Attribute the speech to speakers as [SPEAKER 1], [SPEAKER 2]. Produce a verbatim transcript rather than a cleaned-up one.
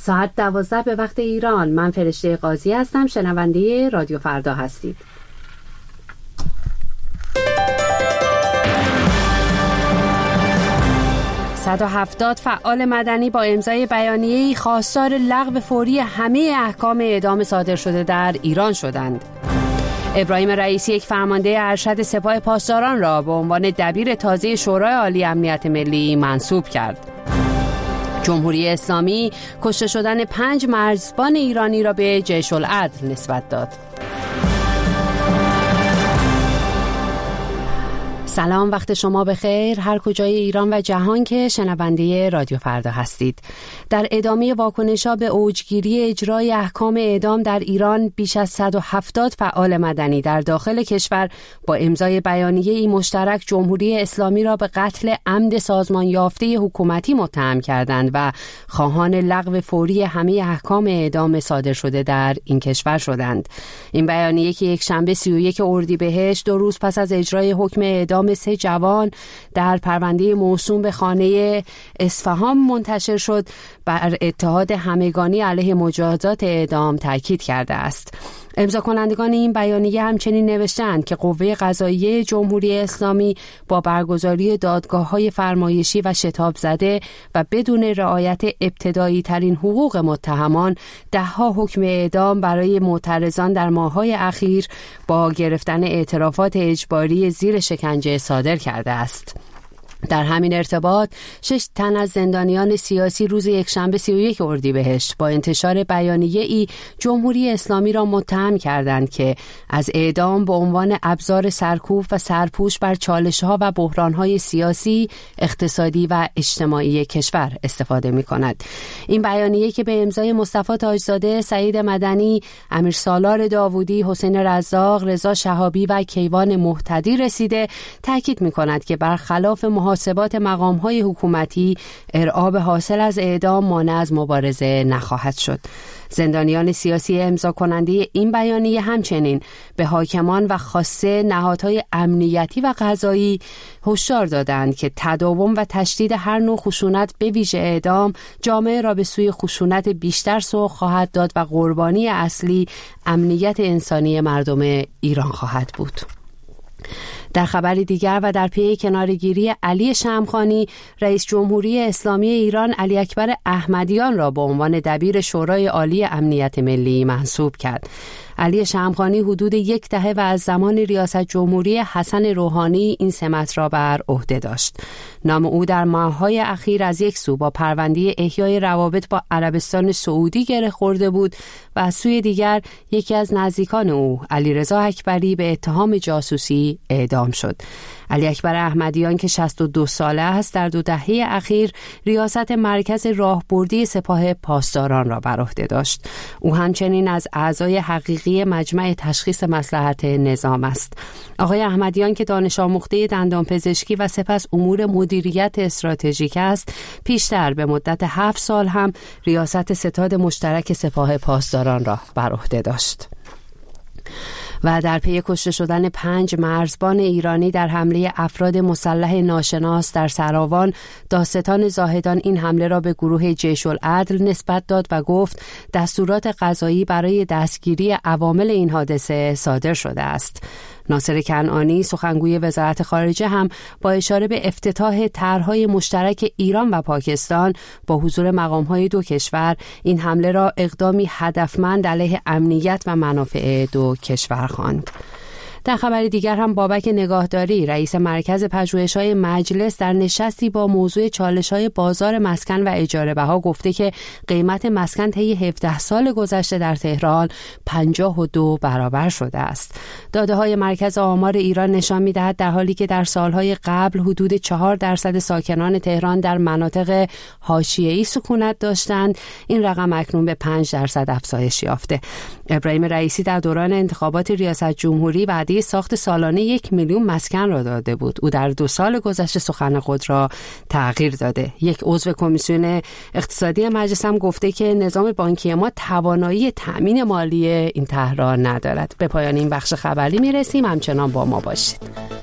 [SPEAKER 1] ساعت دوازده به وقت ایران. من فرشته قاضی هستم. شنونده رادیو فردا هستید. صد و هفتاد فعال مدنی با امضای بیانیه‌ای خواستار لغو فوری همه احکام اعدام صادر شده در ایران شدند. ابراهیم رئیسی یک فرمانده ارشد سپاه پاسداران را به عنوان دبیر تازه شورای عالی امنیت ملی منصوب کرد. جمهوری اسلامی کشته شدن پنج مرزبان ایرانی را به جیش العدل نسبت داد. سلام، وقت شما بخیر هر کجای ایران و جهان که شنونده رادیو فردا هستید. در ادامه واکنش‌ها به اوجگیری اجرای احکام اعدام در ایران، بیش از صد و هفتاد فعال مدنی در داخل کشور با امضای بیانیه‌ای مشترک جمهوری اسلامی را به قتل عمد سازمان یافته حکومتی متهم کردند و خواهان لغو فوری همه احکام اعدام صادر شده در این کشور شدند. این بیانیه که یک شنبه سی و یک اردیبهشت، دو روز پس از اجرای حکم اعدام سه جوان در پرونده موسوم به خانه اصفهان منتشر شد، بر اتحاد همگانی علیه مجازات اعدام تاکید کرده است. امضا کنندگان این بیانیه همچنین نوشتند که قوه قضاییه جمهوری اسلامی با برگزاری دادگاه‌های فرمایشی و شتاب زده و بدون رعایت ابتدایی ترین حقوق متهمان، ده‌ها حکم اعدام برای معترضان در ماه‌های اخیر با گرفتن اعترافات اجباری زیر شکنجه صادر کرده است. در همین ارتباط شش تن از زندانیان سیاسی روز یکشنبه سی و یک اردیبهشت با انتشار بیانیه‌ای جمهوری اسلامی را متهم کردند که از اعدام به عنوان ابزار سرکوب و سرپوش بر چالش‌ها و بحران‌های سیاسی، اقتصادی و اجتماعی کشور استفاده می‌کند. این بیانیه که به امضای مصطفی تاجزاده، سعید مدنی، امیر سالار داوودی، حسین رزاق، رضا شهابی و کیوان مهتدی رسیده، تاکید می‌کند که برخلاف محاسبات مقام‌های حکومتی، ارعاب حاصل از اعدام مانع از مبارزه نخواهد شد. زندانیان سیاسی امضا کننده این بیانیه همچنین به حاکمان و خاصه نهادهای امنیتی و قضایی هشدار دادند که تداوم و تشدید هر نوع خشونت به ویژه اعدام جامعه را به سوی خشونت بیشتر سوق خواهد داد و قربانی اصلی امنیت انسانی مردم ایران خواهد بود. در خبری دیگر و در پی کنارگیری علی شمخانی، رئیس جمهوری اسلامی ایران علی اکبر احمدیان را به عنوان دبیر شورای عالی امنیت ملی منصوب کرد. علی شمخانی حدود یک دهه و از زمان ریاست جمهوری حسن روحانی این سمت را بر عهده داشت. نام او در ماه‌های اخیر از یک سو با پرونده احیای روابط با عربستان سعودی گره خورده بود و از سوی دیگر یکی از نزدیکان او، علیرضا اکبری، به اتهام جاسوسی اعدام شد. علی اکبر احمدیان که شصت و دو ساله است، در دو دهه اخیر ریاست مرکز راهبردی سپاه پاسداران را بر عهده داشت. او همچنین از اعضای حقیقی مجمع تشخیص مصلحت نظام است. آقای احمدیان که دانش آموخته دندانپزشکی و سپس امور مدیریت استراتژیک است، پیشتر به مدت هفت سال هم ریاست ستاد مشترک سپاه پاسداران را بر عهده داشت. و در پی کشته شدن پنج مرزبان ایرانی در حمله افراد مسلح ناشناس در سراوان، دادستان زاهدان این حمله را به گروه جیش العدل نسبت داد و گفت دستورات قضایی برای دستگیری عوامل این حادثه صادر شده است. ناصر کنعانی سخنگوی وزارت خارجه هم با اشاره به افتتاح طرح‌های مشترک ایران و پاکستان با حضور مقام‌های دو کشور این حمله را اقدامی هدفمند علیه امنیت و منافع دو کشور خواند. در خبر دیگر هم بابک نگاهداری، رئیس مرکز پژوهش‌های مجلس، در نشستی با موضوع چالش‌های بازار مسکن و اجاره بها گفته که قیمت مسکن طی هفده سال گذشته در تهران پنجاه و دو برابر شده است. داده‌های مرکز آمار ایران نشان می‌دهد در حالی که در سال‌های قبل حدود چهار درصد ساکنان تهران در مناطق حاشیه‌ای سکونت داشتند، این رقم اکنون به پنج درصد افزایش یافته. ابراهیم رئیسی در دوران انتخابات ریاست جمهوری وعده ساخت سالانه یک میلیون مسکن را داده بود. او در دو سال گذشته سخن خود را تغییر داده. یک عضو کمیسیون اقتصادی مجلس هم گفته که نظام بانکی ما توانایی تأمین مالی این طرح را ندارد. به پایان این بخش خبری میرسیم. همچنان با ما باشید.